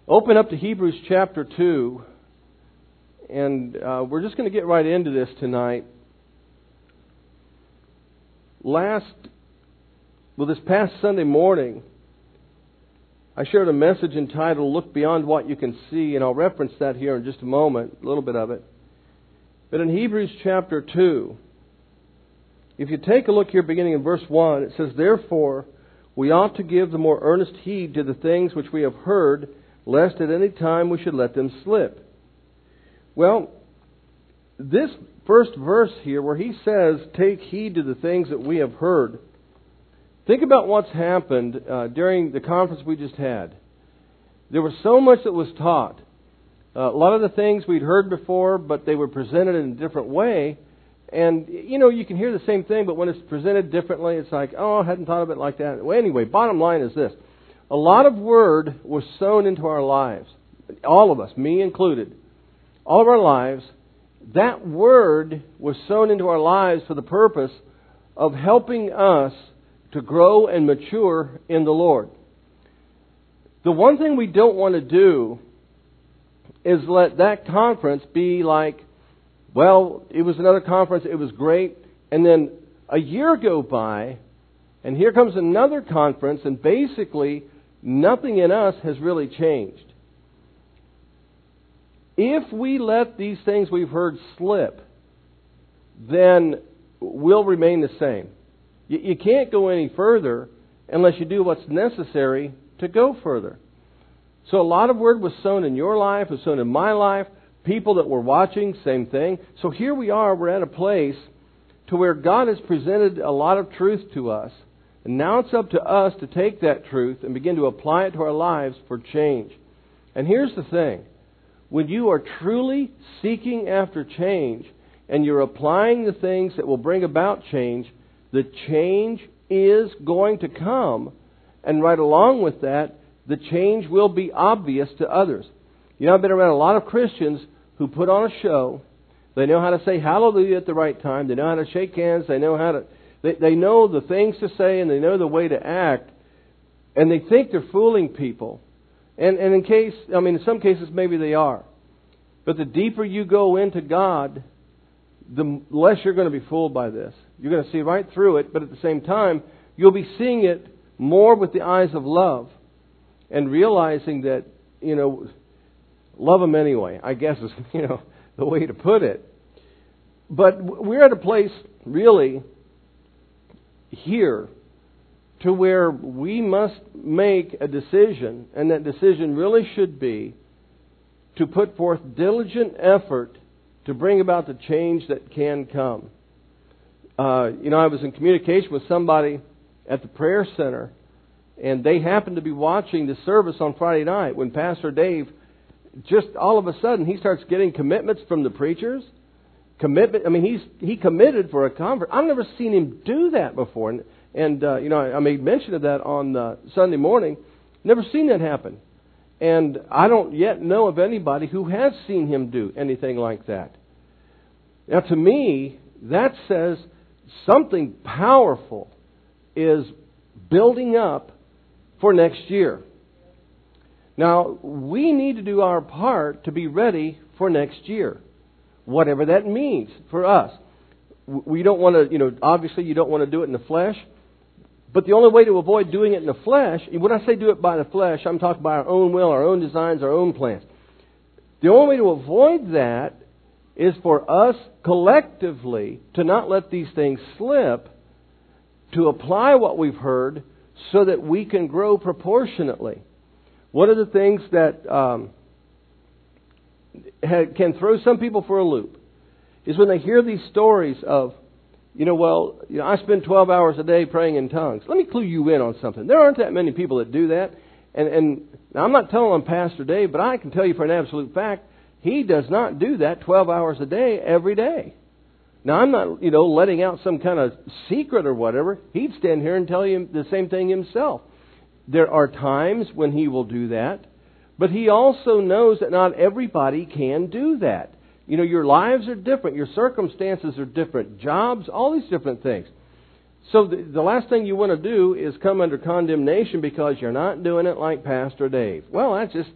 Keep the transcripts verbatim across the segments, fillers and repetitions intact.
Open up to Hebrews chapter two, and uh, we're just going to get right into this tonight. Last, well, this past Sunday morning, I shared a message entitled, Look Beyond What You Can See, and I'll reference that here in just a moment, a little bit of it. But in Hebrews chapter two, if you take a look here beginning in verse one, it says, Therefore, we ought to give the more earnest heed to the things which we have heard, lest at any time we should let them slip. Well, this first verse here where he says, take heed to the things that we have heard. Think about what's happened uh, during the conference we just had. There was so much that was taught. Uh, a lot of the things we'd heard before, but they were presented in a different way. And, you know, you can hear the same thing, but when it's presented differently, it's like, oh, I hadn't thought of it like that. Well, anyway, bottom line is this. A lot of word was sown into our lives. All of us, me included. All of our lives. That word was sown into our lives for the purpose of helping us to grow and mature in the Lord. The one thing we don't want to do is let that conference be like, well, it was another conference, it was great, and then a year go by, and here comes another conference, and basically nothing in us has really changed. If we let these things we've heard slip, then we'll remain the same. You, you can't go any further unless you do what's necessary to go further. So a lot of word was sown in your life, was sown in my life. People that were watching, same thing. So here we are, we're at a place to where God has presented a lot of truth to us. And now it's up to us to take that truth and begin to apply it to our lives for change. And here's the thing. When you are truly seeking after change and you're applying the things that will bring about change, the change is going to come. And right along with that, the change will be obvious to others. You know, I've been around a lot of Christians who put on a show. They know how to say hallelujah at the right time. They know how to shake hands. They know how to... They, they know the things to say and they know the way to act. And they think they're fooling people. And, and in case, I mean, in some cases maybe they are. But the deeper you go into God, the less you're going to be fooled by this. You're going to see right through it, but at the same time, you'll be seeing it more with the eyes of love and realizing that, you know, love them anyway, I guess is, you know, the way to put it. But we're at a place, really, here to where we must make a decision, and that decision really should be to put forth diligent effort to bring about the change that can come. Uh, you know, I was in communication with somebody at the prayer center, and they happened to be watching the service on Friday night when Pastor Dave, just all of a sudden, he starts getting commitments from the preachers. Commitment. I mean, he's he committed for a conference. I've never seen him do that before. And, and uh, you know, I, I made mention of that on uh, Sunday morning. Never seen that happen. And I don't yet know of anybody who has seen him do anything like that. Now, to me, that says something powerful is building up for next year. Now, we need to do our part to be ready for next year, whatever that means for us. We don't want to, you know, obviously you don't want to do it in the flesh. But the only way to avoid doing it in the flesh, when I say do it by the flesh, I'm talking about our own will, our own designs, our own plans. The only way to avoid that is for us collectively to not let these things slip, to apply what we've heard so that we can grow proportionately. One of the things that um, can throw some people for a loop is when they hear these stories of, you know, well, you know, I spend twelve hours a day praying in tongues. Let me clue you in on something. There aren't that many people that do that. And, and now I'm not telling on Pastor Dave, but I can tell you for an absolute fact, he does not do that twelve hours a day every day. Now, I'm not, you know, letting out some kind of secret or whatever. He'd stand here and tell you the same thing himself. There are times when he will do that, but he also knows that not everybody can do that. You know, your lives are different. Your circumstances are different. Jobs, all these different things. So the, the last thing you want to do is come under condemnation because you're not doing it like Pastor Dave. Well, that's just,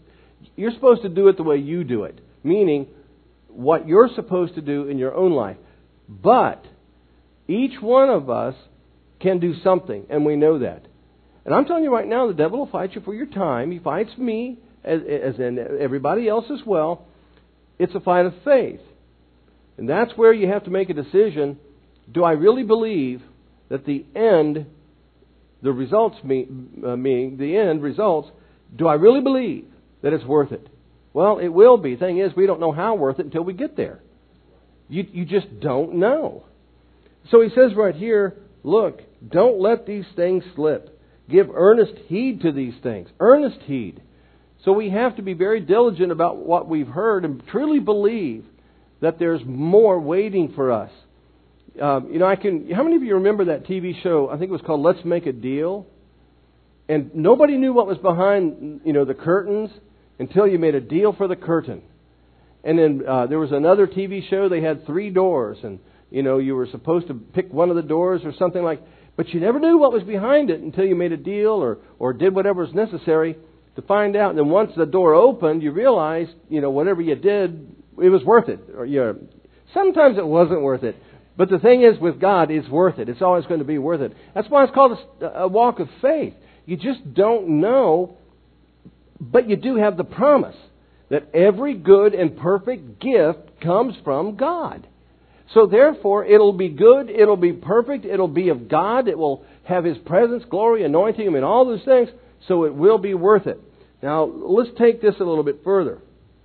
You're supposed to do it the way you do it, meaning what you're supposed to do in your own life. But each one of us can do something, and we know that. And I'm telling you right now, the devil will fight you for your time. He fights me, as, as in everybody else as well. It's a fight of faith. And that's where you have to make a decision. Do I really believe that the end, the results mean, uh, meaning the end results, do I really believe that it's worth it? Well, it will be. Thing is, we don't know how worth it until we get there. You, you just don't know. So he says right here, look, don't let these things slip. Give earnest heed to these things. Earnest heed. So we have to be very diligent about what we've heard and truly believe that there's more waiting for us. Um, you know, I can. How many of you remember that T V show? I think it was called Let's Make a Deal. And nobody knew what was behind, you know, the curtains until you made a deal for the curtain. And then uh, there was another T V show. They had three doors, and you know, you were supposed to pick one of the doors or something like. But you never knew what was behind it until you made a deal or or did whatever was necessary to find out. And then once the door opened, you realized, you know, whatever you did, it was worth it. Or you know, sometimes it wasn't worth it. But the thing is, with God, it's worth it. It's always going to be worth it. That's why it's called a, a walk of faith. You just don't know, but you do have the promise that every good and perfect gift comes from God. So therefore, it'll be good, it'll be perfect, it'll be of God, it will have His presence, glory, anointing, I mean, all those things, so it will be worth it. Now, let's take this a little bit further.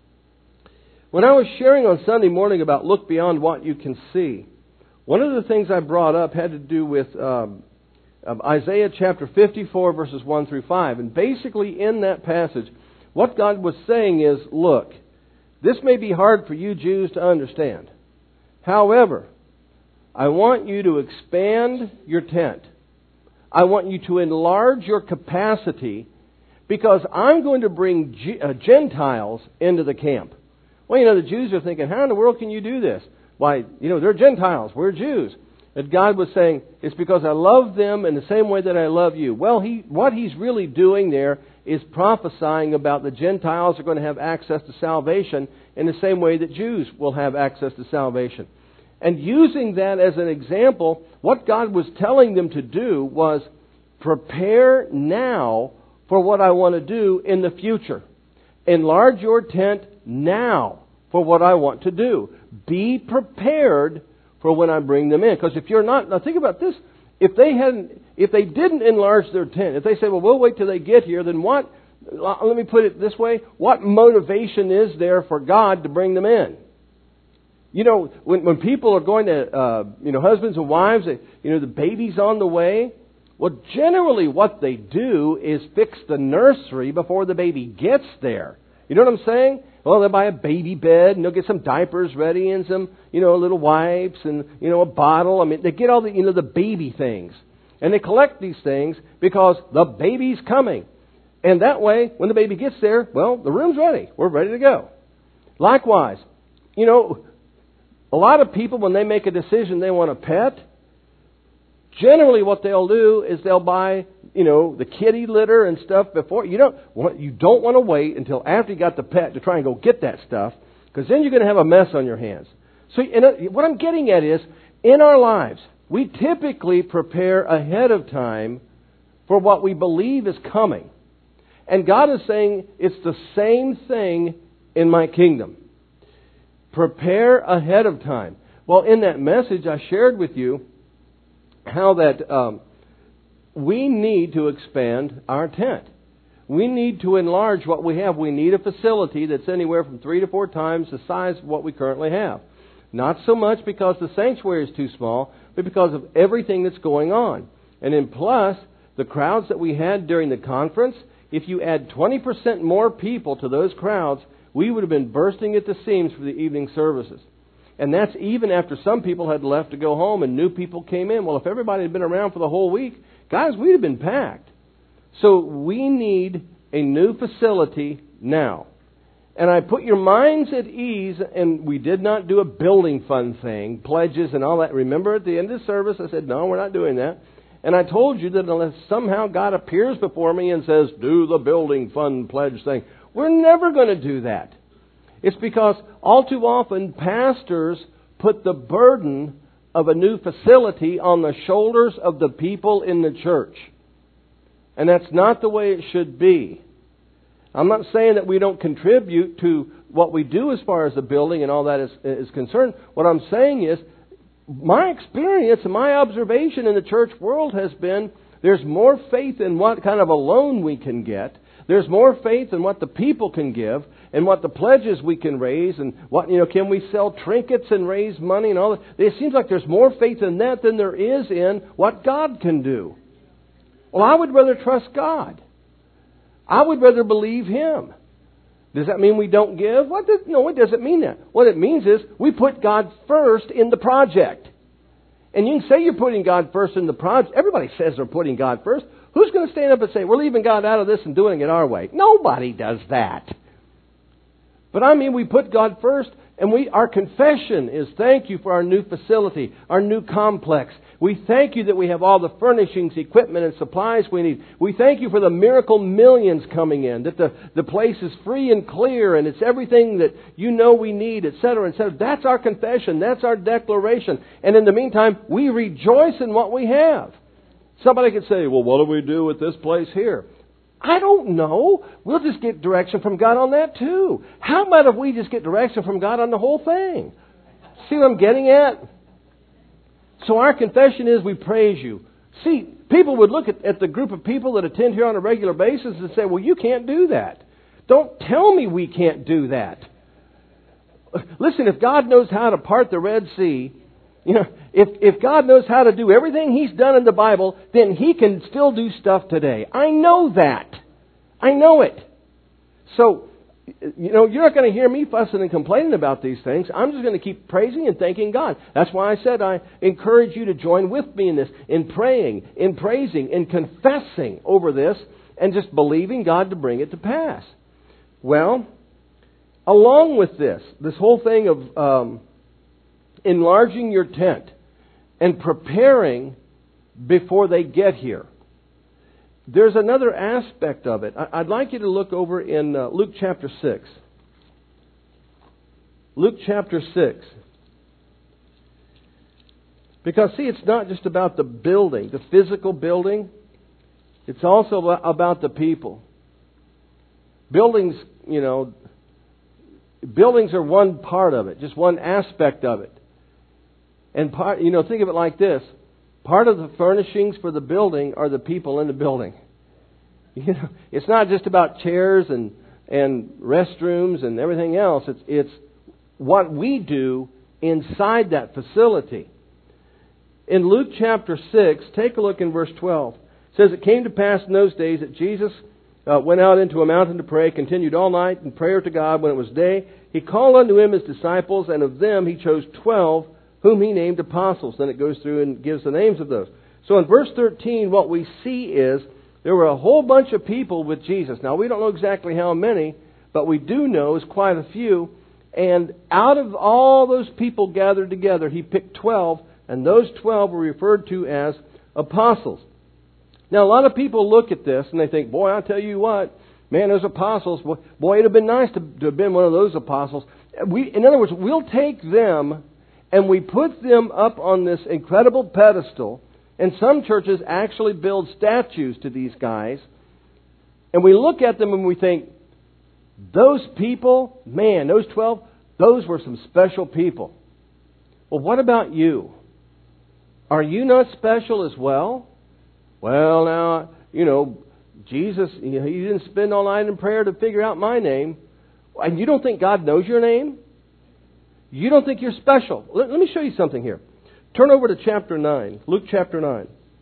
When I was sharing on Sunday morning about look beyond what you can see, one of the things I brought up had to do with um, um, Isaiah chapter fifty-four, verses one through five. And basically in that passage, what God was saying is, look, this may be hard for you Jews to understand. However, I want you to expand your tent. I want you to enlarge your capacity because I'm going to bring G- uh, Gentiles into the camp. Well, you know, the Jews are thinking, how in the world can you do this? Why, you know, they're Gentiles. We're Jews. And God was saying, it's because I love them in the same way that I love you. Well, he, what He's really doing there is prophesying about the Gentiles are going to have access to salvation in the same way that Jews will have access to salvation. And using that as an example, what God was telling them to do was prepare now for what I want to do in the future. Enlarge your tent now for what I want to do. Be prepared for when I bring them in. Because if you're not, now think about this. If they hadn't, if they didn't enlarge their tent, if they say, well, we'll wait till they get here, then what, let me put it this way, what motivation is there for God to bring them in? You know, when, when people are going to, uh, you know, husbands and wives, they, you know, the baby's on the way. Well, generally what they do is fix the nursery before the baby gets there. You know what I'm saying? Well, they'll buy a baby bed and they'll get some diapers ready and some, you know, little wipes and, you know, a bottle. I mean, they get all the, you know, the baby things. And they collect these things because the baby's coming. And that way, when the baby gets there, well, the room's ready. We're ready to go. Likewise, you know, a lot of people, when they make a decision they want a pet, generally what they'll do is they'll buy, you know, the kitty litter and stuff before. You don't, you don't want to wait until after you got the pet to try and go get that stuff, because then you're going to have a mess on your hands. So and what I'm getting at is, in our lives, we typically prepare ahead of time for what we believe is coming. And God is saying it's the same thing in my kingdom. Prepare ahead of time. Well, in that message I shared with you how that um, we need to expand our tent. We need to enlarge what we have. We need a facility that's anywhere from three to four times the size of what we currently have. Not so much because the sanctuary is too small, but because of everything that's going on. And then plus, the crowds that we had during the conference, if you add twenty percent more people to those crowds, we would have been bursting at the seams for the evening services. And that's even after some people had left to go home and new people came in. Well, if everybody had been around for the whole week, guys, we'd have been packed. So we need a new facility now. And I put your minds at ease, and we did not do a building fund thing, pledges and all that. Remember at the end of the service, I said, no, we're not doing that. And I told you that unless somehow God appears before me and says, do the building fund pledge thing, We're never going to do that. It's because all too often pastors put the burden of a new facility on the shoulders of the people in the church. And that's not the way it should be. I'm not saying that we don't contribute to what we do as far as the building and all that is, is concerned. What I'm saying is, my experience and my observation in the church world has been there's more faith in what kind of a loan we can get. There's more faith in what the people can give and what the pledges we can raise and what, you know, can we sell trinkets and raise money and all that. It seems like there's more faith in that than there is in what God can do. Well, I would rather trust God. I would rather believe Him. Does that mean we don't give? What does, no, it doesn't mean that. What it means is we put God first in the project. And you can say you're putting God first in the project. Everybody says they're putting God first. Who's going to stand up and say, we're leaving God out of this and doing it our way? Nobody does that. But I mean, we put God first, and we our confession is thank you for our new facility, our new complex. We thank you that we have all the furnishings, equipment, and supplies we need. We thank you for the miracle millions coming in, that the, the place is free and clear, and it's everything that you know we need, et cetera, et cetera. That's our confession. That's our declaration. And in the meantime, we rejoice in what we have. Somebody could say, well, what do we do with this place here? I don't know. We'll just get direction from God on that too. How about if we just get direction from God on the whole thing? See what I'm getting at? So our confession is we praise you. See, people would look at, at the group of people that attend here on a regular basis and say, well, you can't do that. Don't tell me we can't do that. Listen, if God knows how to part the Red Sea, you know, if, if God knows how to do everything He's done in the Bible, then He can still do stuff today. I know that. I know it. So, you know, you're not going to hear me fussing and complaining about these things. I'm just going to keep praising and thanking God. That's why I said I encourage you to join with me in this, in praying, in praising, in confessing over this, and just believing God to bring it to pass. Well, along with this, this whole thing of um, enlarging your tent and preparing before they get here, there's another aspect of it. I'd like you to look over in uh, Luke chapter six. Luke chapter six. Because, see, it's not just about the building, the physical building. It's also about the people. Buildings, you know, buildings are one part of it, just one aspect of it. And, part, you know, think of it like this. Part of the furnishings for the building are the people in the building. You know, it's not just about chairs and, and restrooms and everything else. It's, it's what we do inside that facility. In Luke chapter six, take a look in verse twelve. It says, it came to pass in those days that Jesus uh, went out into a mountain to pray, continued all night in prayer to God. When it was day, He called unto Him His disciples, and of them He chose twelve, whom He named apostles. Then it goes through and gives the names of those. So in verse thirteen, what we see is there were a whole bunch of people with Jesus. Now, we don't know exactly how many, but we do know it's quite a few. And out of all those people gathered together, He picked twelve, and those twelve were referred to as apostles. Now, a lot of people look at this and they think, boy, I'll tell you what, man, those apostles, boy, it would have been nice to, to have been one of those apostles. We, in other words, we'll take them and we put them up on this incredible pedestal. And some churches actually build statues to these guys. And we look at them and we think, those people, man, those twelve, those were some special people. Well, what about you? Are you not special as well? Well, now, you know, Jesus, you know, He didn't spend all night in prayer to figure out my name. And you don't think God knows your name? You don't think you're special. Let, let me show you something here. Turn over to chapter nine. Luke chapter nine.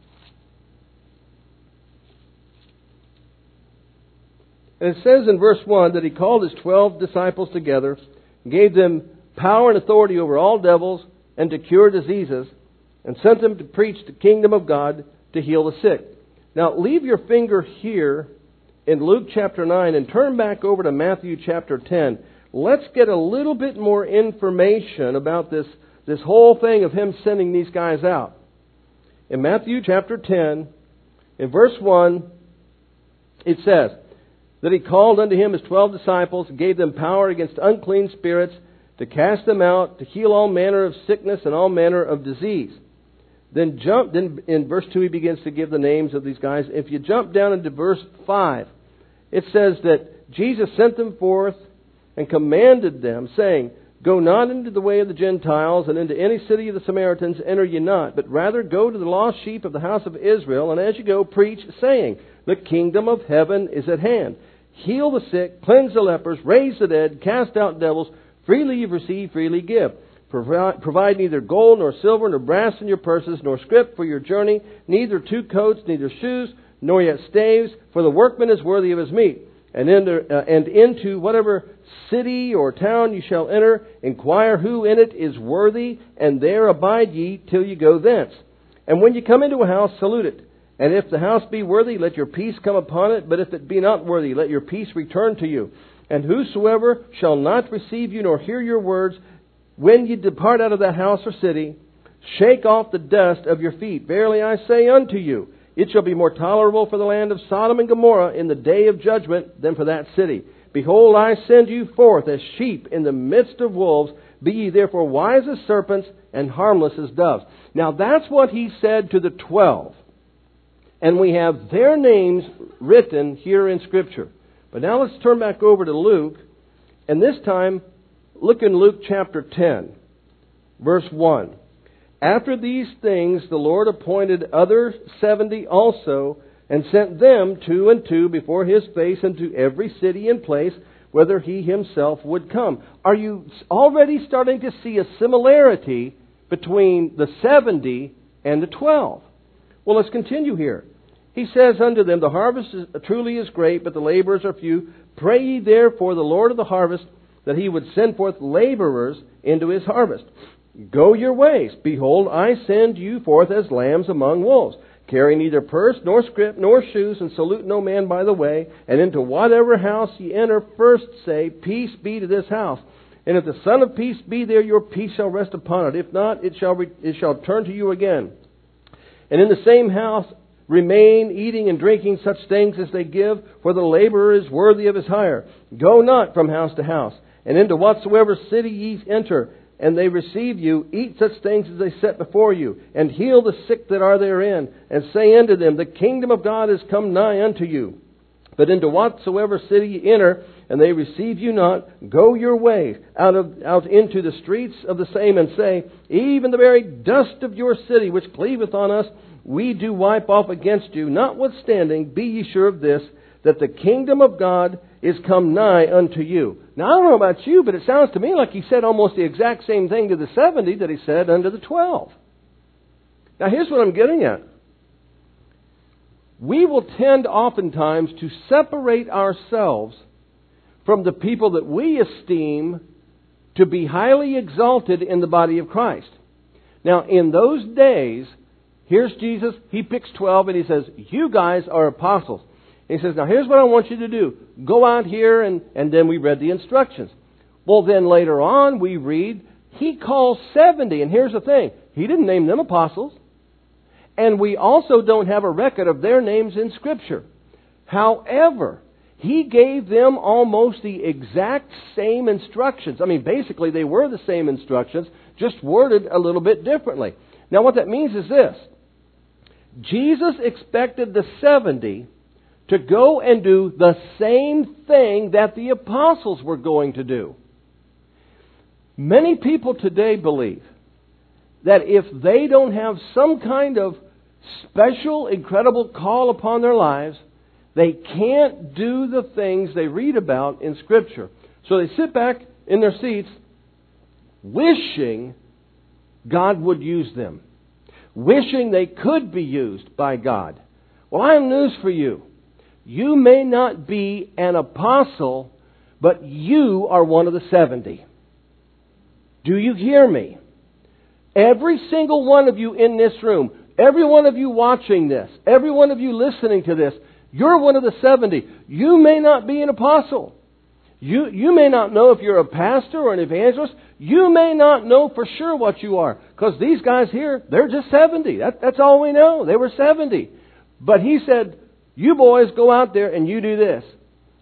And it says in verse one that He called His twelve disciples together, gave them power and authority over all devils and to cure diseases, and sent them to preach the kingdom of God, to heal the sick. Now, leave your finger here in Luke chapter nine and turn back over to Matthew chapter ten. Let's get a little bit more information about this, this whole thing of Him sending these guys out. In Matthew chapter ten, in verse one, it says, that He called unto Him His twelve disciples, and gave them power against unclean spirits, to cast them out, to heal all manner of sickness and all manner of disease. Then jump. Then in verse two He begins to give the names of these guys. If you jump down into verse five, it says that Jesus sent them forth and commanded them, saying, Go not into the way of the Gentiles, and into any city of the Samaritans enter ye not, but rather go to the lost sheep of the house of Israel, and as you go, preach, saying, The kingdom of heaven is at hand. Heal the sick, cleanse the lepers, raise the dead, cast out devils. Freely you've received, freely give. Provide, provide neither gold, nor silver, nor brass in your purses, nor scrip for your journey, neither two coats, neither shoes, nor yet staves, for the workman is worthy of his meat. And into, uh, and into whatever city or town you shall enter, inquire who in it is worthy, and there abide ye till you go thence. And when you come into a house, salute it. And if the house be worthy, let your peace come upon it. But if it be not worthy, let your peace return to you. And whosoever shall not receive you nor hear your words, when ye depart out of that house or city, shake off the dust of your feet. Verily I say unto you, it shall be more tolerable for the land of Sodom and Gomorrah in the day of judgment than for that city. Behold, I send you forth as sheep in the midst of wolves. Be ye therefore wise as serpents and harmless as doves. Now that's what He said to the twelve. And we have their names written here in Scripture. But now let's turn back over to Luke. And this time, look in Luke chapter ten, verse one. After these things, the Lord appointed other seventy also, and sent them two and two before His face into every city and place, whither He Himself would come. Are you already starting to see a similarity between the seventy and the twelve? Well, let's continue here. He says unto them, The harvest is, truly is great, but the laborers are few. Pray ye therefore the Lord of the harvest, that He would send forth laborers into His harvest. Go your ways. Behold, I send you forth as lambs among wolves. Carry neither purse, nor scrip, nor shoes, and salute no man by the way. And into whatever house ye enter, first say, Peace be to this house. And if the Son of Peace be there, your peace shall rest upon it. If not, it shall, re- it shall turn to you again. And in the same house remain, eating and drinking such things as they give, for the laborer is worthy of his hire. Go not from house to house. And into whatsoever city ye enter, and they receive you, eat such things as they set before you, and heal the sick that are therein, and say unto them, The kingdom of God is come nigh unto you. But into whatsoever city ye enter, and they receive you not, go your way out of out into the streets of the same, and say, Even the very dust of your city which cleaveth on us, we do wipe off against you. Notwithstanding, be ye sure of this, that the kingdom of God is come nigh unto you. Now, I don't know about you, but it sounds to me like He said almost the exact same thing to the seventy that He said unto the twelve. Now, here's what I'm getting at. We will tend oftentimes to separate ourselves from the people that we esteem to be highly exalted in the body of Christ. Now, in those days, here's Jesus. He picks twelve and He says, You guys are apostles. He says, now here's what I want you to do. Go out here, and, and then we read the instructions. Well, then later on we read, He calls seventy. And here's the thing. He didn't name them apostles. And we also don't have a record of their names in Scripture. However, He gave them almost the exact same instructions. I mean, basically they were the same instructions, just worded a little bit differently. Now what that means is this. Jesus expected the seventy to go and do the same thing that the apostles were going to do. Many people today believe that if they don't have some kind of special, incredible call upon their lives, they can't do the things they read about in Scripture. So they sit back in their seats wishing God would use them, wishing they could be used by God. Well, I have news for you. You may not be an apostle, but you are one of the seventy. Do you hear me? Every single one of you in this room, every one of you watching this, every one of you listening to this, you're one of the seventy. You may not be an apostle. You, you may not know if you're a pastor or an evangelist. You may not know for sure what you are. Because these guys here, they're just seventy. That, that's all we know. They were seventy. But He said, you boys go out there and you do this.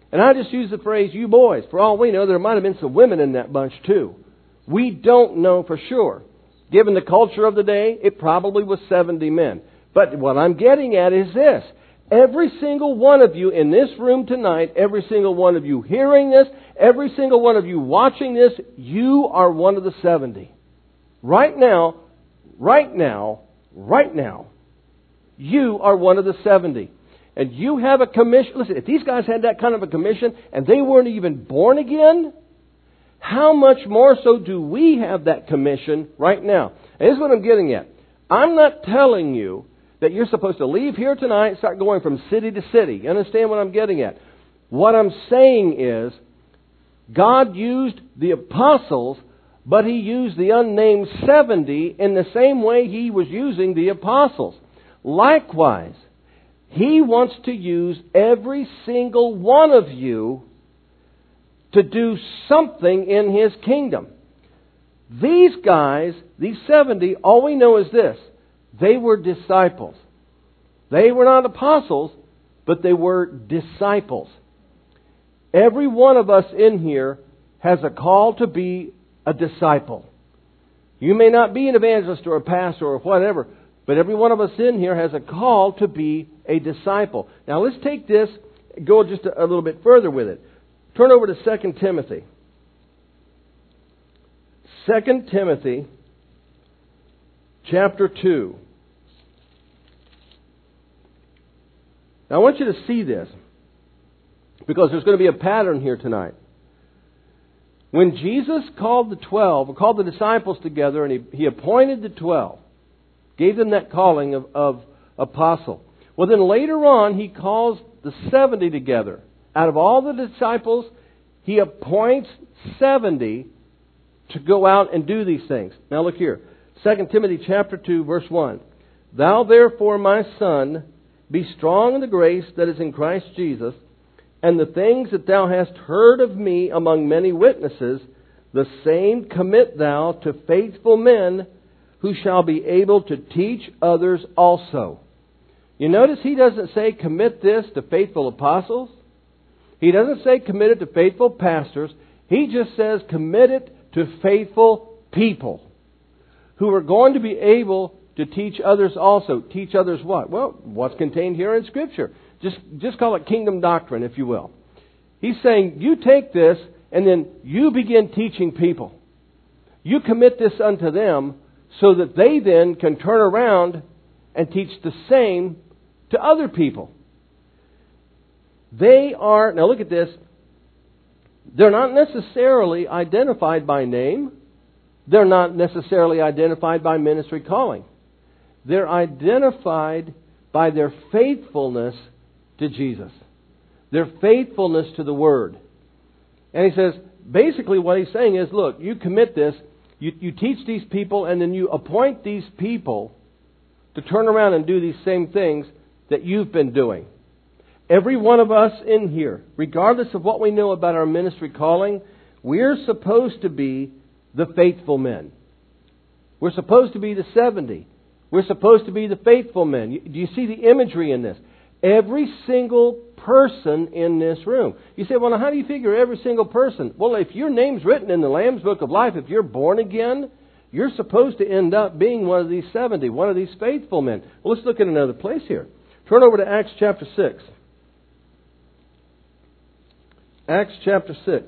And I just use the phrase, you boys. For all we know, there might have been some women in that bunch too. We don't know for sure. Given the culture of the day, it probably was seventy men. But what I'm getting at is this. Every single one of you in this room tonight, every single one of you hearing this, every single one of you watching this, you are one of the seventy. Right now, right now, right now, you are one of the seventy. And you have a commission. Listen, if these guys had that kind of a commission and they weren't even born again, how much more so do we have that commission right now? And here's what I'm getting at. I'm not telling you that you're supposed to leave here tonight and start going from city to city. You understand what I'm getting at? What I'm saying is, God used the apostles, but He used the unnamed seventy in the same way He was using the apostles. Likewise, He wants to use every single one of you to do something in His kingdom. These guys, these seventy, all we know is this. They were disciples. They were not apostles, but they were disciples. Every one of us in here has a call to be a disciple. You may not be an evangelist or a pastor or whatever, but every one of us in here has a call to be a disciple. Now let's take this, go just a, a little bit further with it. Turn over to Second Timothy. Second Timothy chapter two. Now I want you to see this, because there's going to be a pattern here tonight. When Jesus called the twelve, or called the disciples together, and He, he appointed the twelve, gave them that calling of, of apostle. Well, then later on, He calls the seventy together. Out of all the disciples, He appoints seventy to go out and do these things. Now look here. Second Timothy chapter two, verse one. Thou therefore, my son, be strong in the grace that is in Christ Jesus, and the things that thou hast heard of me among many witnesses, the same commit thou to faithful men who shall be able to teach others also. You notice He doesn't say commit this to faithful apostles. He doesn't say commit it to faithful pastors. He just says commit it to faithful people who are going to be able to teach others also. Teach others what? Well, what's contained here in Scripture. Just, just call it kingdom doctrine, if you will. He's saying, you take this and then you begin teaching people. You commit this unto them so that they then can turn around and teach the same to other people. They are, now look at this, they're not necessarily identified by name. They're not necessarily identified by ministry calling. They're identified by their faithfulness to Jesus. Their faithfulness to the Word. And he says, basically what he's saying is, look, you commit this, you, you teach these people, and then you appoint these people to turn around and do these same things that you've been doing. Every one of us in here, regardless of what we know about our ministry calling, we're supposed to be the faithful men. We're supposed to be the seventy. We're supposed to be the faithful men. Do you see the imagery in this? Every single person in this room. You say, well, now how do you figure every single person? Well, if your name's written in the Lamb's Book of Life, if you're born again, you're supposed to end up being one of these seventy, one of these faithful men. Well, let's look at another place here. Turn over to Acts chapter six. Acts chapter six.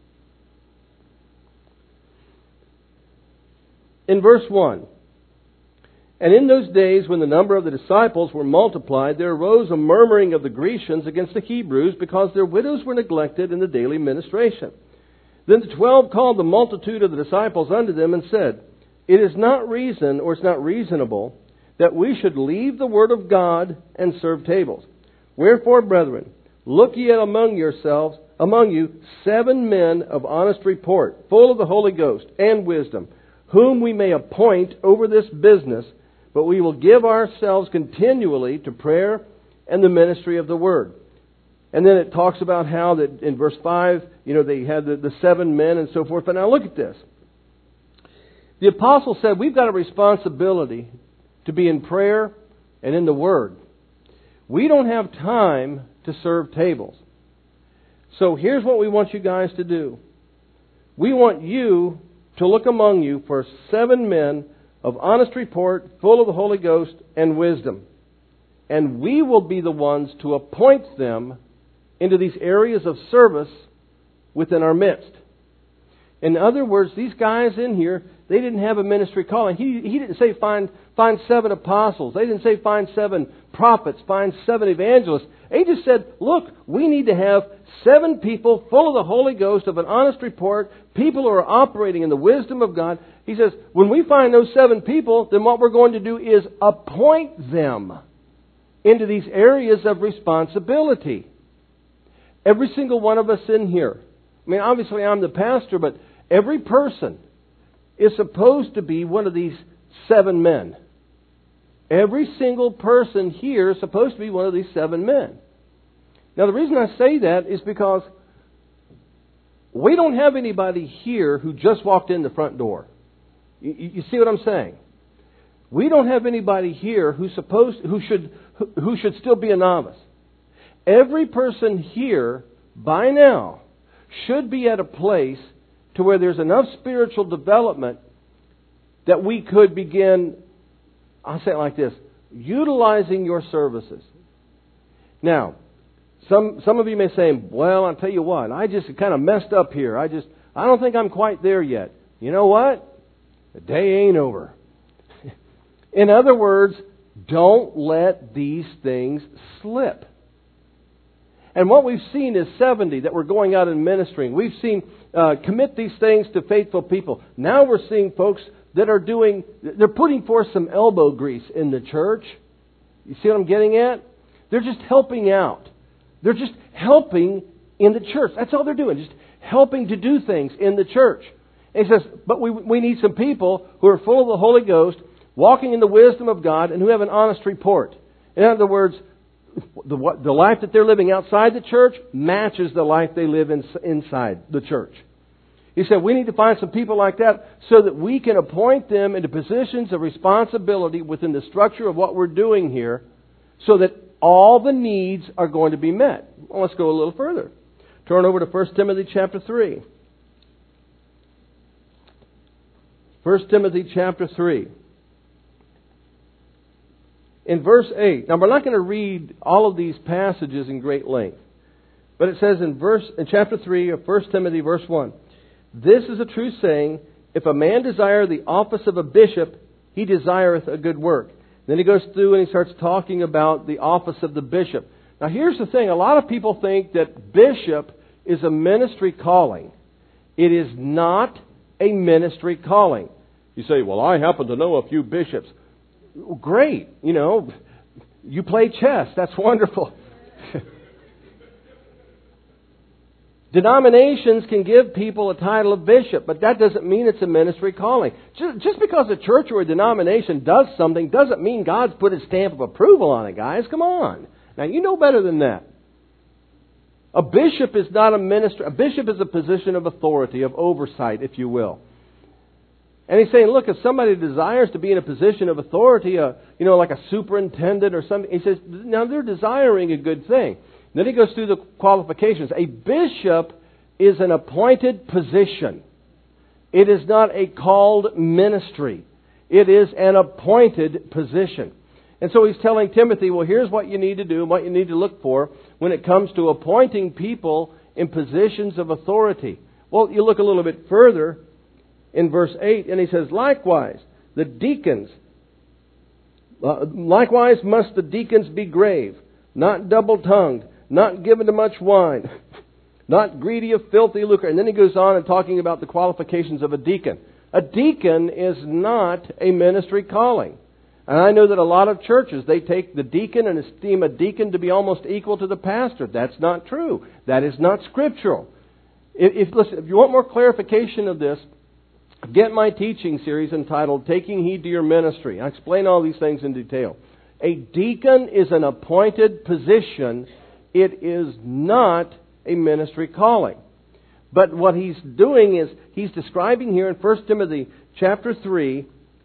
In verse one. And in those days, when the number of the disciples were multiplied, there arose a murmuring of the Grecians against the Hebrews, because their widows were neglected in the daily ministration. Then the twelve called the multitude of the disciples unto them and said, It is not reason, or it's not reasonable, that we should leave the word of God and serve tables. Wherefore, brethren, look ye among yourselves, among you, seven men of honest report, full of the Holy Ghost and wisdom, whom we may appoint over this business, but we will give ourselves continually to prayer and the ministry of the Word. And then it talks about how that in verse five, you know, they had the, the seven men and so forth. But now look at this. The apostle said we've got a responsibility to be in prayer and in the Word. We don't have time to serve tables. So here's what we want you guys to do. We want you to look among you for seven men of honest report, full of the Holy Ghost and wisdom. And we will be the ones to appoint them into these areas of service within our midst. In other words, these guys in here, they didn't have a ministry calling. He, he didn't say find, find seven apostles. They didn't say find seven prophets, find seven evangelists. He just said, look, we need to have seven people full of the Holy Ghost, of an honest report, people who are operating in the wisdom of God. He says, when we find those seven people, then what we're going to do is appoint them into these areas of responsibility. Every single one of us in here. I mean, obviously I'm the pastor, but every person is supposed to be one of these seven men. Every single person here is supposed to be one of these seven men. Now, the reason I say that is because we don't have anybody here who just walked in the front door. You, you see what I'm saying? We don't have anybody here who's supposed, who should, who should still be a novice. Every person here, by now, should be at a place to where there's enough spiritual development that we could begin, I'll say it like this, utilizing your services. Now, some some of you may say, well, I'll tell you what, I just kind of messed up here. I just, I don't think I'm quite there yet. You know what? The day ain't over. In other words, don't let these things slip. And what we've seen is seventy that were going out and ministering. We've seen uh, commit these things to faithful people. Now we're seeing folks that are doing, they're putting forth some elbow grease in the church. You see what I'm getting at? They're just helping out. They're just helping in the church. That's all they're doing, just helping to do things in the church. And he says, but we, we need some people who are full of the Holy Ghost, walking in the wisdom of God, and who have an honest report. In other words, The, the life that they're living outside the church matches the life they live in, inside the church. He said we need to find some people like that so that we can appoint them into positions of responsibility within the structure of what we're doing here so that all the needs are going to be met. Well, let's go a little further. Turn over to First Timothy chapter three. First Timothy chapter three. In verse eight, now we're not going to read all of these passages in great length, but it says in verse in chapter three of First Timothy verse one, this is a true saying, if a man desire the office of a bishop, he desireth a good work. Then he goes through and he starts talking about the office of the bishop. Now here's the thing, a lot of people think that bishop is a ministry calling. It is not a ministry calling. You say, well, I happen to know a few bishops. Great, you know, you play chess. That's wonderful. Denominations can give people a title of bishop, but that doesn't mean it's a ministry calling. Just, just because a church or a denomination does something doesn't mean God's put His stamp of approval on it, guys. Come on. Now, you know better than that. A bishop is not a minister. A bishop is a position of authority, of oversight, if you will. And he's saying, look, if somebody desires to be in a position of authority, uh, you know, like a superintendent or something, he says, now they're desiring a good thing. Then he goes through the qualifications. A bishop is an appointed position. It is not a called ministry. It is an appointed position. And so he's telling Timothy, well, here's what you need to do and what you need to look for when it comes to appointing people in positions of authority. Well, you look a little bit further in verse eight, and he says, likewise, the deacons, uh, likewise must the deacons be grave, not double-tongued, not given to much wine, not greedy of filthy lucre. And then he goes on and talking about the qualifications of a deacon. A deacon is not a ministry calling. And I know that a lot of churches, they take the deacon and esteem a deacon to be almost equal to the pastor. That's not true. That is not scriptural. If, if, listen, if you want more clarification of this, get my teaching series entitled Taking Heed to Your Ministry. I explain all these things in detail. A deacon is an appointed position. It is not a ministry calling. But what he's doing is he's describing here in First Timothy chapter three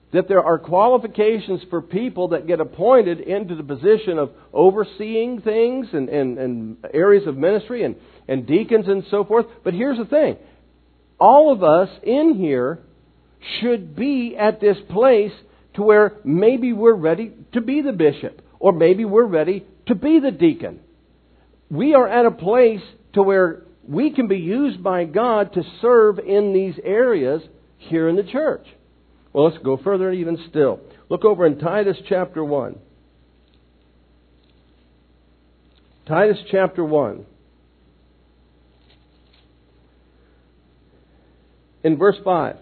that there are qualifications for people that get appointed into the position of overseeing things and, and, and areas of ministry and, and deacons and so forth. But here's the thing. All of us in here should be at this place to where maybe we're ready to be the bishop, or maybe we're ready to be the deacon. We are at a place to where we can be used by God to serve in these areas here in the church. Well, let's go further even still. Look over in Titus chapter one. Titus chapter one. In verse five.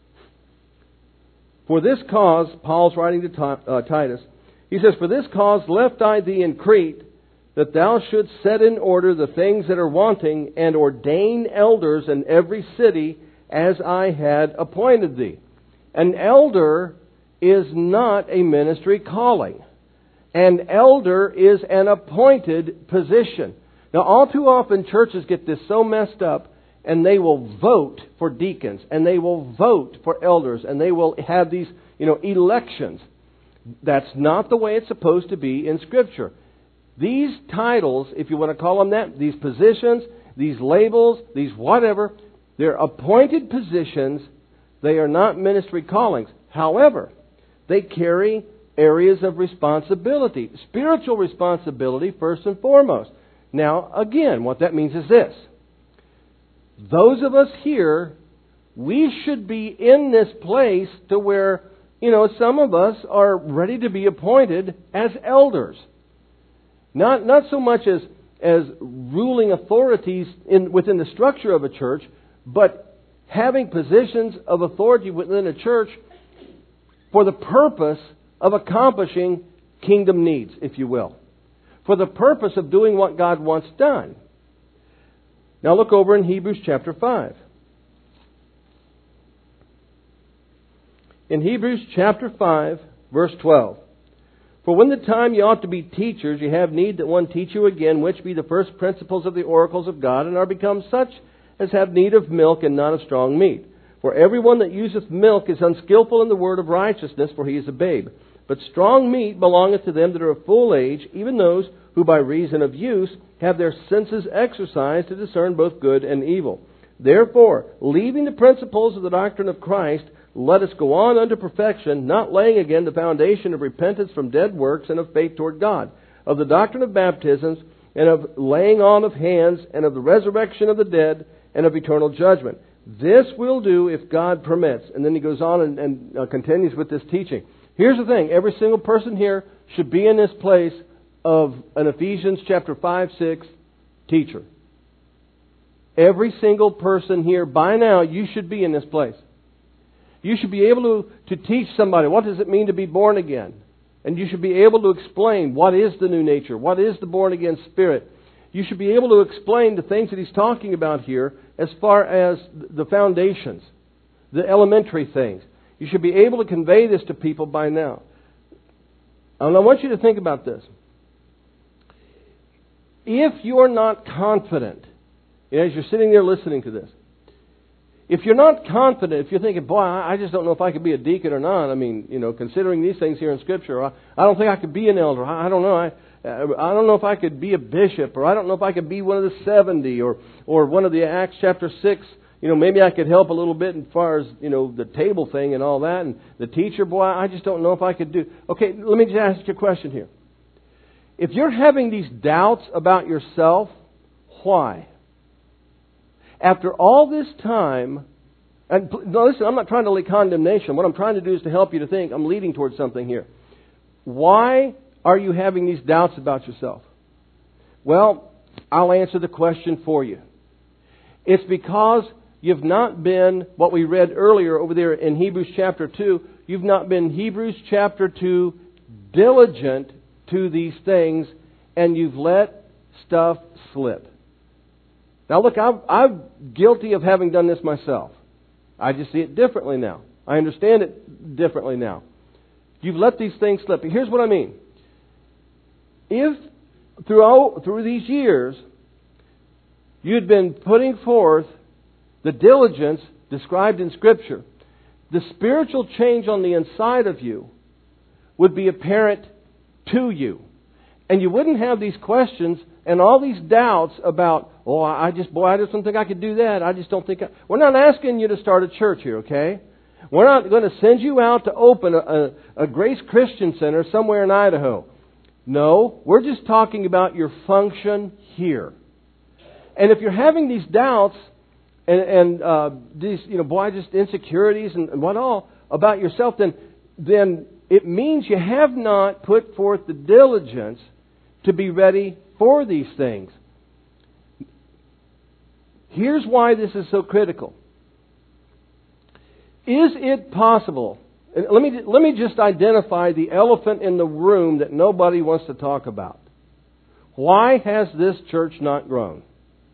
For this cause, Paul's writing to uh, Titus, he says, For this cause left I thee in Crete, that thou shouldst set in order the things that are wanting, and ordain elders in every city, as I had appointed thee. An elder is not a ministry calling. An elder is an appointed position. Now, all too often churches get this so messed up, and they will vote for deacons, and they will vote for elders, and they will have these, you know, elections. That's not the way it's supposed to be in Scripture. These titles, if you want to call them that, these positions, these labels, these whatever, they're appointed positions. They are not ministry callings. However, they carry areas of responsibility, spiritual responsibility first and foremost. Now, again, what that means is this. Those of us here, we should be in this place to where, you know, some of us are ready to be appointed as elders. Not not so much as as ruling authorities in within the structure of a church, but having positions of authority within a church for the purpose of accomplishing kingdom needs, if you will. For the purpose of doing what God wants done. Now look over in Hebrews chapter five. In Hebrews chapter five, verse twelve. For when the time ye ought to be teachers, ye have need that one teach you again, which be the first principles of the oracles of God, and are become such as have need of milk and not of strong meat. For every one that useth milk is unskillful in the word of righteousness, for he is a babe. But strong meat belongeth to them that are of full age, even those who by reason of use have their senses exercised to discern both good and evil. Therefore, leaving the principles of the doctrine of Christ, let us go on unto perfection, not laying again the foundation of repentance from dead works and of faith toward God, of the doctrine of baptisms, and of laying on of hands, and of the resurrection of the dead, and of eternal judgment. This we'll do if God permits. And then he goes on and, and uh, continues with this teaching. Here's the thing. Every single person here should be in this place of an Ephesians chapter five, six teacher. Every single person here, by now, you should be in this place. You should be able to, to teach somebody, what does it mean to be born again? And you should be able to explain what is the new nature, what is the born again spirit. You should be able to explain the things that he's talking about here as far as the foundations, the elementary things. You should be able to convey this to people by now. And I want you to think about this. If you're not confident, as you're sitting there listening to this, if you're not confident, if you're thinking, boy, I just don't know if I could be a deacon or not. I mean, you know, considering these things here in Scripture, I, I don't think I could be an elder. I, I don't know. I, I don't know if I could be a bishop, or I don't know if I could be one of the seventy, or or one of the Acts chapter six. You know, maybe I could help a little bit as far as, you know, the table thing and all that. And the teacher, boy, I just don't know if I could do. Okay, let me just ask you a question here. If you're having these doubts about yourself, why? After all this time, and no, listen, I'm not trying to lay condemnation. What I'm trying to do is to help you to think. I'm leading towards something here. Why are you having these doubts about yourself? Well, I'll answer the question for you. It's because you've not been, what we read earlier over there in Hebrews chapter two, you've not been Hebrews chapter two diligent to these things, and you've let stuff slip. Now look, I'm, I'm guilty of having done this myself. I just see it differently now. I understand it differently now. You've let these things slip. Here's what I mean. If throughout, through these years, you'd been putting forth the diligence described in Scripture, the spiritual change on the inside of you would be apparent to you. And you wouldn't have these questions and all these doubts about, oh, I just, boy, I just don't think I could do that. I just don't think I... We're not asking you to start a church here, okay? We're not going to send you out to open a, a, a Grace Christian Center somewhere in Idaho. No, we're just talking about your function here. And if you're having these doubts and, and uh, these, you know, boy, just insecurities and, and what all about yourself, then, then it means you have not put forth the diligence to be ready for these things. Here's why this is so critical. Is it possible? And let me let me just identify the elephant in the room that nobody wants to talk about. Why has this church not grown?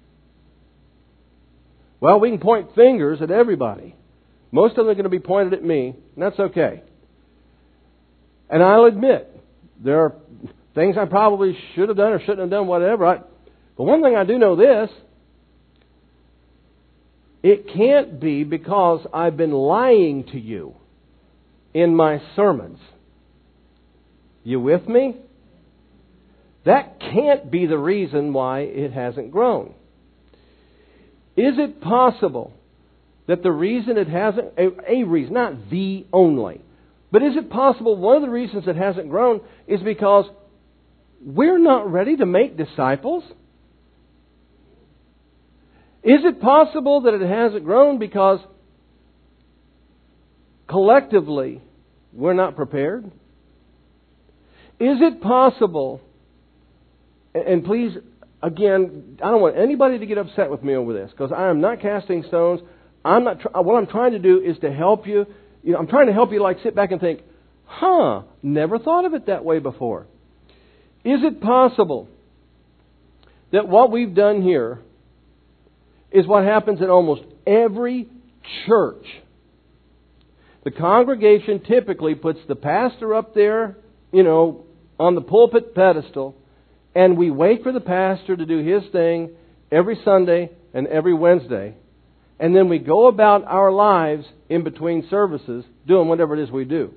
Well, we can point fingers at everybody. Most of them are going to be pointed at me, and that's okay. And I'll admit, there are things I probably should have done or shouldn't have done, whatever. I, but one thing I do know this, it can't be because I've been lying to you in my sermons. You with me? That can't be the reason why it hasn't grown. Is it possible that the reason it hasn't, a, a reason, not the only, but is it possible one of the reasons it hasn't grown is because we're not ready to make disciples? Is it possible that it hasn't grown because collectively we're not prepared? Is it possible, and please, again, I don't want anybody to get upset with me over this because I am not casting stones. I'm not. What I'm trying to do is to help you. You know, I'm trying to help you like sit back and think, huh, never thought of it that way before. Is it possible that what we've done here is what happens in almost every church? The congregation typically puts the pastor up there, you know, on the pulpit pedestal, and we wait for the pastor to do his thing every Sunday and every Wednesday. And then we go about our lives in between services doing whatever it is we do.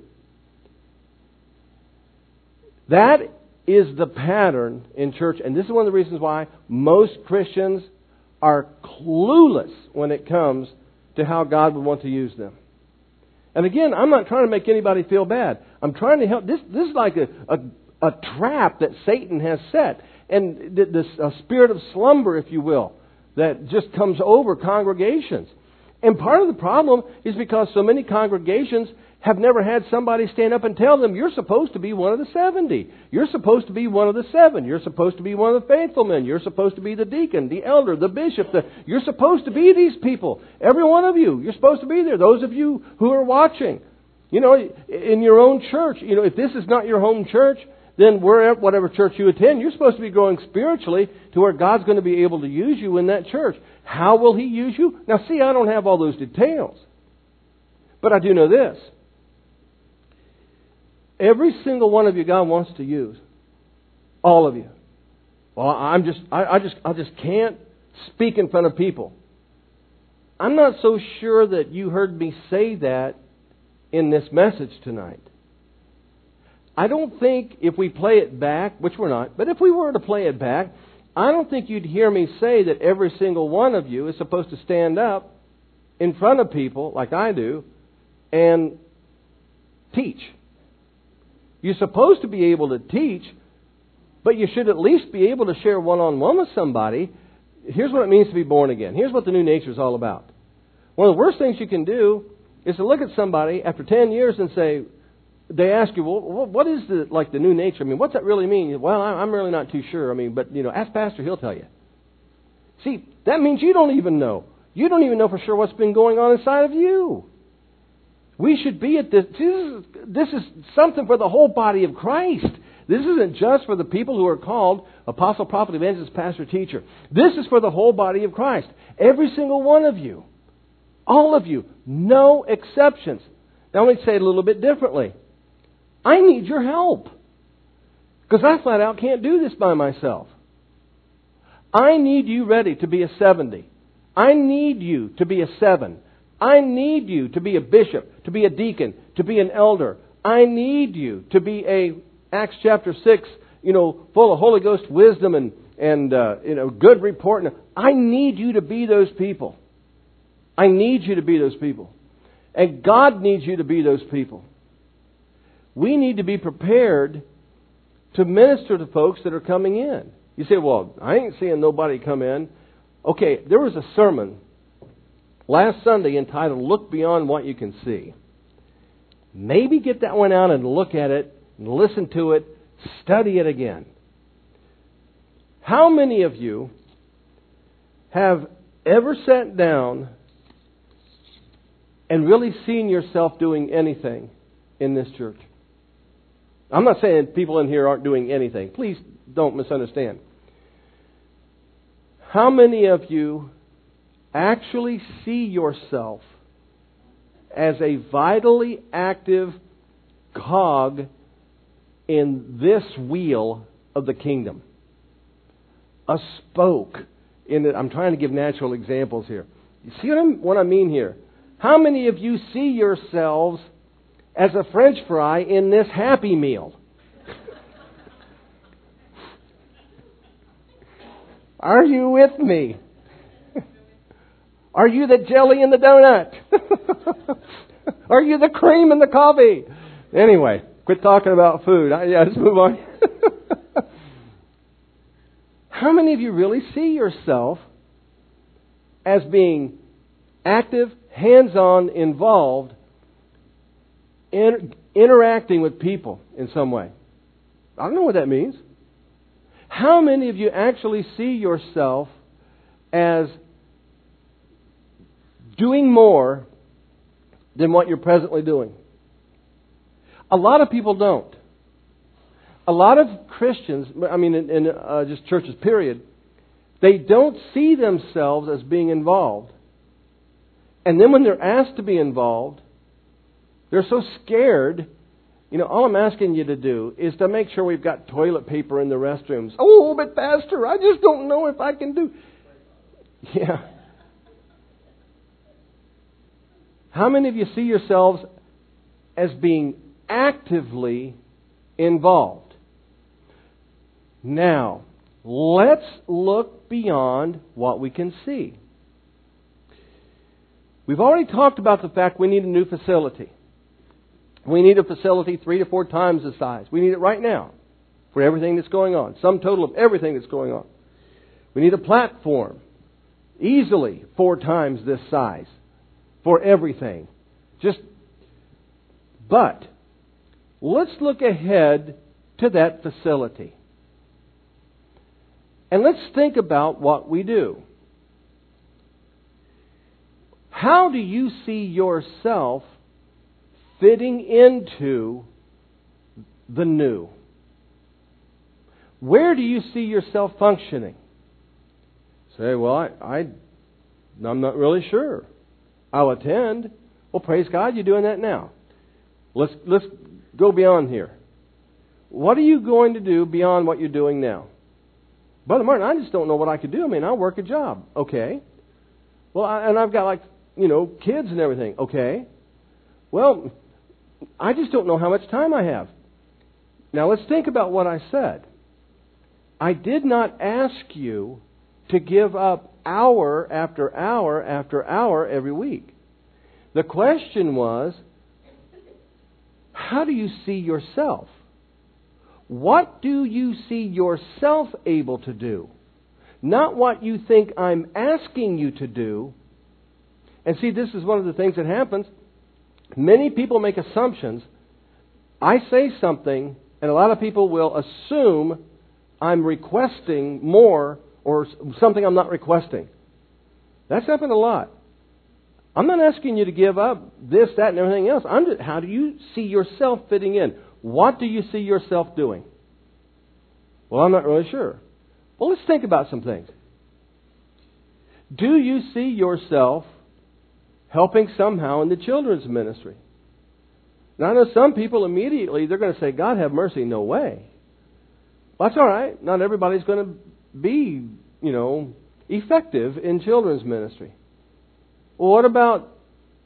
That is the pattern in church. And this is one of the reasons why most Christians are clueless when it comes to how God would want to use them. And again, I'm not trying to make anybody feel bad. I'm trying to help. This, this is like a, a, a trap that Satan has set. And this a spirit of slumber, if you will, that just comes over congregations. And part of the problem is because so many congregations have never had somebody stand up and tell them, you're supposed to be one of the seventy. You're supposed to be one of the seven. You're supposed to be one of the faithful men. You're supposed to be the deacon, the elder, the bishop. The, you're supposed to be these people. Every one of you. You're supposed to be there. Those of you who are watching. You know, in your own church. You know, if this is not your home church, then wherever, whatever church you attend, you're supposed to be growing spiritually to where God's going to be able to use you in that church. How will He use you? Now, see, I don't have all those details. But I do know this. Every single one of you God wants to use. All of you. Well, I'm just, I, I just, I just can't speak in front of people. I'm not so sure that you heard me say that in this message tonight. I don't think if we play it back, which we're not, but if we were to play it back, I don't think you'd hear me say that every single one of you is supposed to stand up in front of people, like I do, and teach. You're supposed to be able to teach, but you should at least be able to share one-on-one with somebody. Here's what it means to be born again. Here's what the new nature is all about. One of the worst things you can do is to look at somebody after ten years and say, they ask you, well, what is the like the new nature? I mean, what's that really mean? Well, I'm really not too sure. I mean, but, you know, ask Pastor, he'll tell you. See, that means you don't even know. You don't even know for sure what's been going on inside of you. We should be at this. This is, this is something for the whole body of Christ. This isn't just for the people who are called apostle, prophet, evangelist, pastor, teacher. This is for the whole body of Christ. Every single one of you. All of you. No exceptions. Now let me say it a little bit differently. I need your help. Because I flat out can't do this by myself. I need you ready to be a seventy. I need you to be a seven. I need you to be a bishop, to be a deacon, to be an elder. I need you to be a, Acts chapter six, you know, full of Holy Ghost wisdom and, and uh, you know, good report. I need you to be those people. I need you to be those people. And God needs you to be those people. We need to be prepared to minister to folks that are coming in. You say, well, I ain't seeing nobody come in. Okay, there was a sermon last Sunday entitled, Look Beyond What You Can See. Maybe get that one out and look at it, and listen to it, study it again. How many of you have ever sat down and really seen yourself doing anything in this church? I'm not saying people in here aren't doing anything. Please don't misunderstand. How many of you actually see yourself as a vitally active cog in this wheel of the kingdom? A spoke in it. I'm trying to give natural examples here. You see what, I'm, what I mean here? How many of you see yourselves as a French fry in this Happy Meal? Are you with me? Are you the jelly in the donut? Are you the cream in the coffee? Anyway, quit talking about food. I, yeah, let's move on. How many of you really see yourself as being active, hands-on, involved, in, interacting with people in some way? I don't know what that means. How many of you actually see yourself as doing more than what you're presently doing? A lot of people don't. A lot of Christians, I mean, in, in uh, just churches, period, they don't see themselves as being involved. And then when they're asked to be involved, they're so scared. You know, all I'm asking you to do is to make sure we've got toilet paper in the restrooms. Oh, but Pastor, I just don't know if I can do... Yeah. How many of you see yourselves as being actively involved? Now, let's look beyond what we can see. We've already talked about the fact we need a new facility. We need a facility three to four times the size. We need it right now for everything that's going on. Sum total of everything that's going on. We need a platform easily four times this size for everything. Just, but let's look ahead to that facility. And let's think about what we do. How do you see yourself fitting into the new? Where do you see yourself functioning? Say, well, I, I, I'm not really sure. I'll attend. Well, praise God, you're doing that now. Let's let's go beyond here. What are you going to do beyond what you're doing now? Brother Martin, I just don't know what I could do. I mean, I work a job. Okay. Well, I, and I've got like, you know, kids and everything. Okay. Well, I just don't know how much time I have. Now, let's think about what I said. I did not ask you to give up hour after hour after hour every week. The question was, how do you see yourself? What do you see yourself able to do? Not what you think I'm asking you to do. And see, this is one of the things that happens. Many people make assumptions. I say something, and a lot of people will assume I'm requesting more or something I'm not requesting. That's happened a lot. I'm not asking you to give up this, that, and everything else. I'm just, how do you see yourself fitting in? What do you see yourself doing? Well, I'm not really sure. Well, let's think about some things. Do you see yourself helping somehow in the children's ministry? Now, I know some people immediately, they're going to say, God have mercy, no way. Well, that's all right. Not everybody's going to be, you know, effective in children's ministry. Well, what about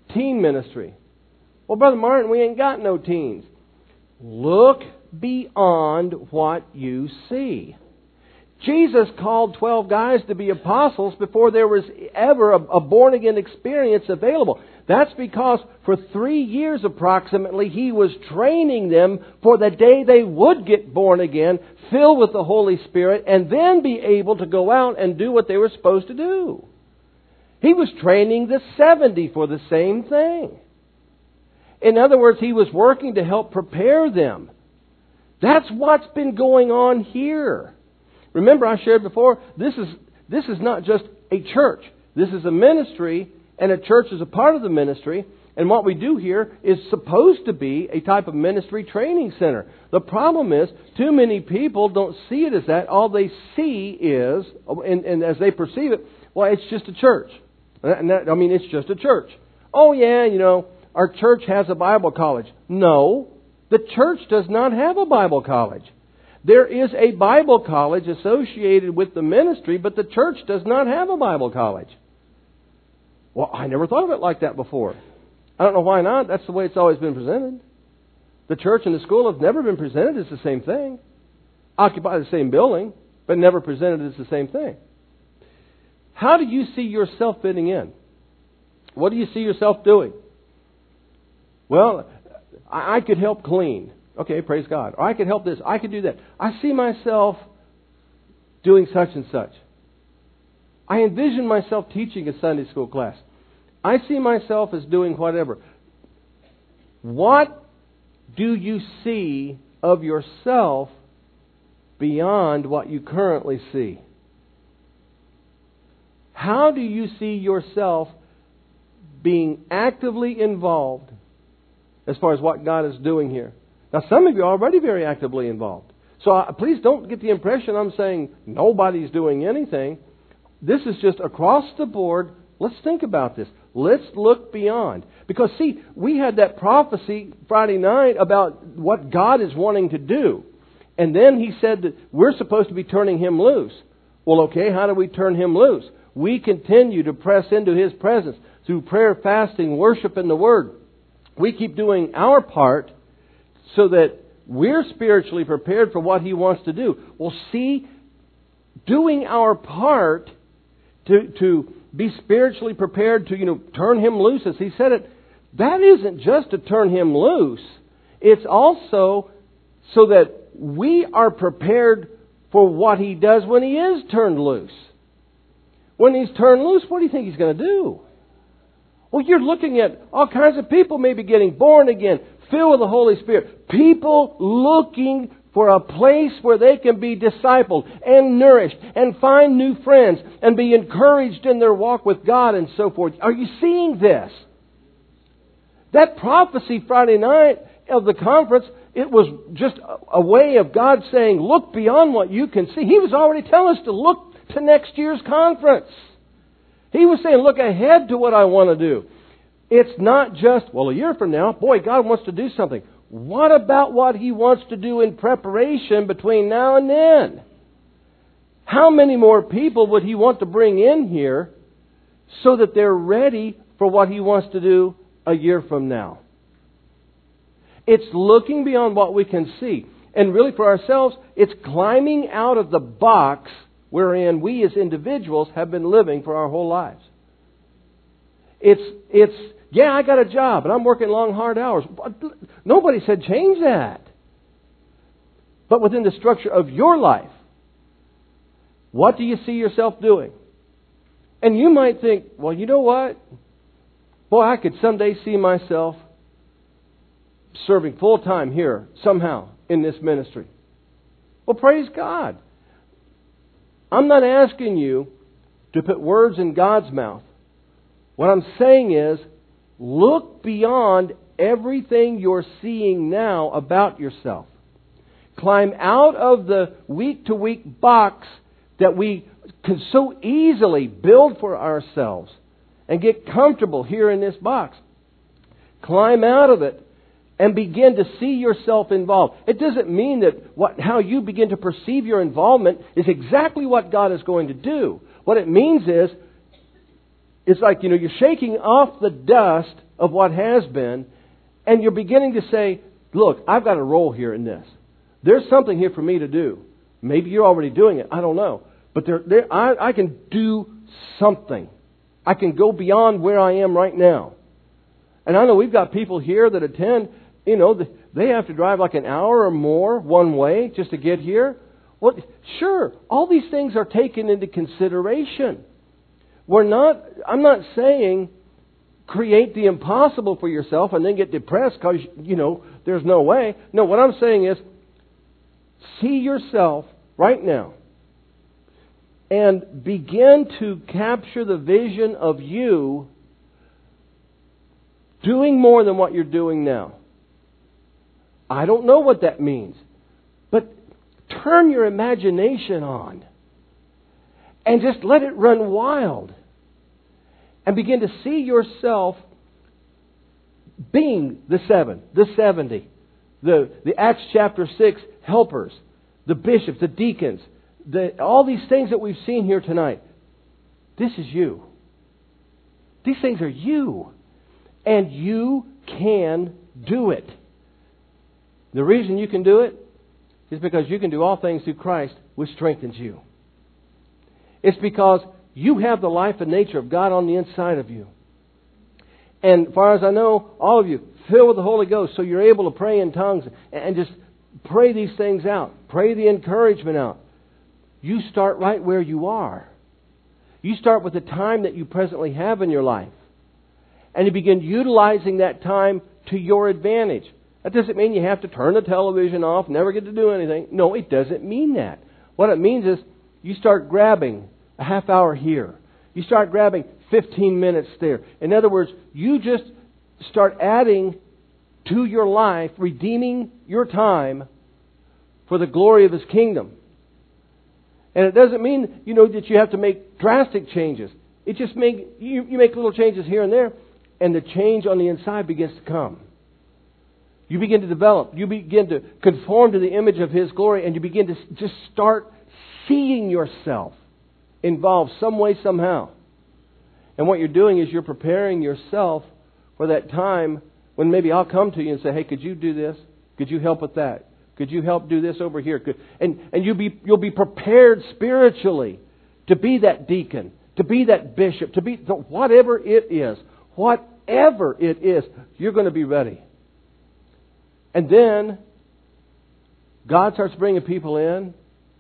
teen ministry. Well, Brother Martin, we ain't got no teens. Look beyond what you see. Jesus called twelve guys to be apostles before there was ever a, a born-again experience available. That's because for three years approximately, He was training them for the day they would get born again, filled with the Holy Spirit, and then be able to go out and do what they were supposed to do. He was training the seventy for the same thing. In other words, He was working to help prepare them. That's what's been going on here. Remember, I shared before, this is this is not just a church. This is a ministry, and a church is a part of the ministry. And what we do here is supposed to be a type of ministry training center. The problem is, too many people don't see it as that. All they see is, and, and as they perceive it, well, it's just a church. And that, I mean, it's just a church. Oh, yeah, you know, our church has a Bible college. No, the church does not have a Bible college. There is a Bible college associated with the ministry, but the church does not have a Bible college. Well, I never thought of it like that before. I don't know why not. That's the way it's always been presented. The church and the school have never been presented as the same thing. Occupy the same building, but never presented as the same thing. How do you see yourself fitting in? What do you see yourself doing? Well, I could help clean. Okay, praise God. Or I could help this. I could do that. I see myself doing such and such. I envision myself teaching a Sunday school class. I see myself as doing whatever. What do you see of yourself beyond what you currently see? How do you see yourself being actively involved as far as what God is doing here? Now, some of you are already very actively involved. So uh, please don't get the impression I'm saying nobody's doing anything. This is just across the board. Let's think about this. Let's look beyond. Because, see, we had that prophecy Friday night about what God is wanting to do. And then He said that we're supposed to be turning Him loose. Well, okay, how do we turn Him loose? We continue to press into His presence through prayer, fasting, worship, and the Word. We keep doing our part so that we're spiritually prepared for what He wants to do. Well, see, doing our part to to be spiritually prepared to, you know, turn Him loose, as He said it, that isn't just to turn Him loose. It's also so that we are prepared for what He does when He is turned loose. When He's turned loose, what do you think He's going to do? Well, you're looking at all kinds of people maybe getting born again, filled with the Holy Spirit. People looking for a place where they can be discipled and nourished and find new friends and be encouraged in their walk with God and so forth. Are you seeing this? That prophecy Friday night of the conference, it was just a way of God saying, look beyond what you can see. He was already telling us to look to next year's conference. He was saying, look ahead to what I want to do. It's not just, well, a year from now, boy, God wants to do something. What about what He wants to do in preparation between now and then? How many more people would He want to bring in here so that they're ready for what He wants to do a year from now? It's looking beyond what we can see. And really for ourselves, it's climbing out of the box wherein we as individuals have been living for our whole lives. It's, it's, yeah, I got a job and I'm working long, hard hours. Nobody said change that. But within the structure of your life, what do you see yourself doing? And you might think, well, you know what? Boy, I could someday see myself serving full time here somehow in this ministry. Well, praise God. I'm not asking you to put words in God's mouth. What I'm saying is, look beyond everything you're seeing now about yourself. Climb out of the week-to-week box that we can so easily build for ourselves and get comfortable here in this box. Climb out of it and begin to see yourself involved. It doesn't mean that what, how you begin to perceive your involvement is exactly what God is going to do. What it means is, it's like, you know, you're shaking off the dust of what has been, and you're beginning to say, look, I've got a role here in this. There's something here for me to do. Maybe you're already doing it. I don't know. But there, there, I, I can do something. I can go beyond where I am right now. And I know we've got people here that attend, you know, they have to drive like an hour or more one way just to get here. Well, sure, all these things are taken into consideration. We're not, I'm not saying create the impossible for yourself and then get depressed because, you know, there's no way. No, what I'm saying is see yourself right now and begin to capture the vision of you doing more than what you're doing now. I don't know what that means, but turn your imagination on and just let it run wild and begin to see yourself being the seven, the seventy, the, the Acts chapter six helpers, the bishops, the deacons, the, all these things that we've seen here tonight. This is you. These things are you. And you can do it. The reason you can do it is because you can do all things through Christ, which strengthens you. It's because you have the life and nature of God on the inside of you. And as far as I know, all of you filled with the Holy Ghost, so you're able to pray in tongues and just pray these things out. Pray the encouragement out. You start right where you are. You start with the time that you presently have in your life. And you begin utilizing that time to your advantage. That doesn't mean you have to turn the television off, never get to do anything. No, it doesn't mean that. What it means is you start grabbing a half hour here. You start grabbing fifteen minutes there. In other words, you just start adding to your life, redeeming your time for the glory of His kingdom. And it doesn't mean, you know, that you have to make drastic changes. It just make you, you make little changes here and there, and the change on the inside begins to come. You begin to develop. You begin to conform to the image of His glory, and you begin to just start seeing yourself involved some way, somehow. And what you're doing is you're preparing yourself for that time when maybe I'll come to you and say, hey, could you do this? Could you help with that? Could you help do this over here? Could, and and you'll be, you'll be prepared spiritually to be that deacon, to be that bishop, to be whatever it is. Whatever it is, you're going to be ready. And then God starts bringing people in.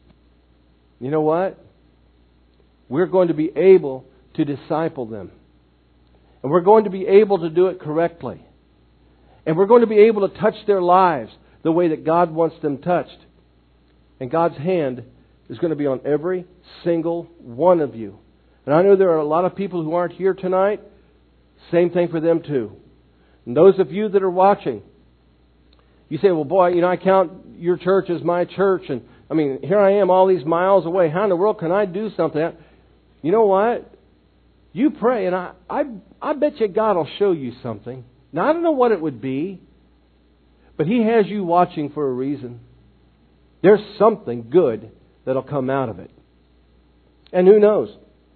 You know what? We're going to be able to disciple them. And we're going to be able to do it correctly. And we're going to be able to touch their lives the way that God wants them touched. And God's hand is going to be on every single one of you. And I know there are a lot of people who aren't here tonight. Same thing for them too. And those of you that are watching, you say, well, boy, you know, I count your church as my church. And I mean, here I am all these miles away. How in the world can I do something? You know what? You pray, and I, I, I bet you God will show you something. Now, I don't know what it would be, but He has you watching for a reason. There's something good that'll come out of it. And who knows?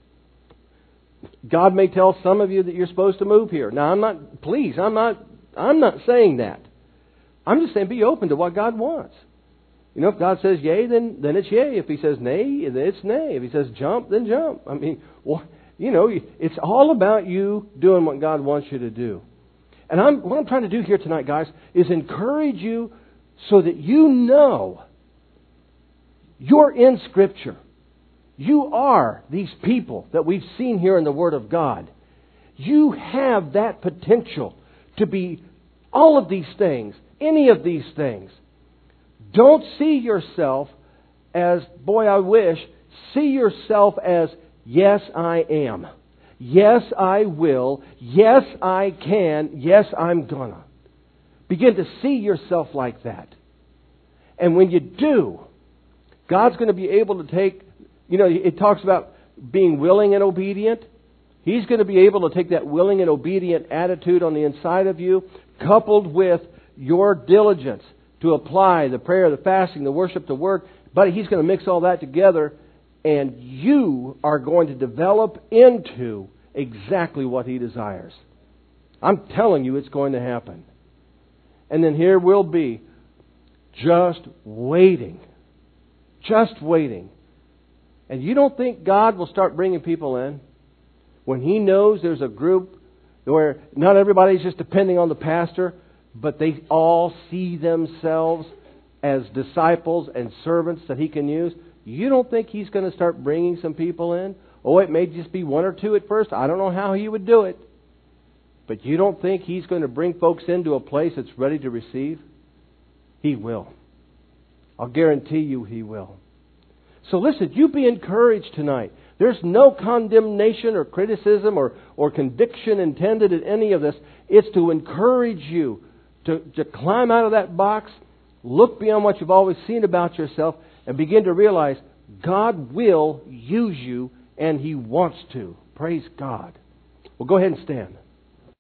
God may tell some of you that you're supposed to move here. Now, I'm not, please, I'm not, I'm not saying that. I'm just saying be open to what God wants. You know, if God says yay, then, then it's yay. If He says nay, then it's nay. If He says jump, then jump. I mean, well, you know, it's all about you doing what God wants you to do. And I'm, what I'm trying to do here tonight, guys, is encourage you so that you know you're in Scripture. You are these people that we've seen here in the Word of God. You have that potential to be all of these things, any of these things. Don't see yourself as, boy, I wish. See yourself as, yes, I am. Yes, I will. Yes, I can. Yes, I'm gonna. Begin to see yourself like that. And when you do, God's going to be able to take, you know, it talks about being willing and obedient. He's going to be able to take that willing and obedient attitude on the inside of you, coupled with your diligence to apply the prayer, the fasting, the worship, the word. But He's going to mix all that together, and you are going to develop into exactly what He desires. I'm telling you it's going to happen. And then here we'll be just waiting. Just waiting. And you don't think God will start bringing people in when He knows there's a group where not everybody's just depending on the pastor, but they all see themselves as disciples and servants that He can use? You don't think He's going to start bringing some people in? Oh, it may just be one or two at first. I don't know how He would do it. But you don't think He's going to bring folks into a place that's ready to receive? He will. I'll guarantee you He will. So listen, you be encouraged tonight. There's no condemnation or criticism or, or conviction intended in any of this. It's to encourage you to, to climb out of that box, look beyond what you've always seen about yourself, and begin to realize God will use you and He wants to. Praise God. Well, go ahead and stand.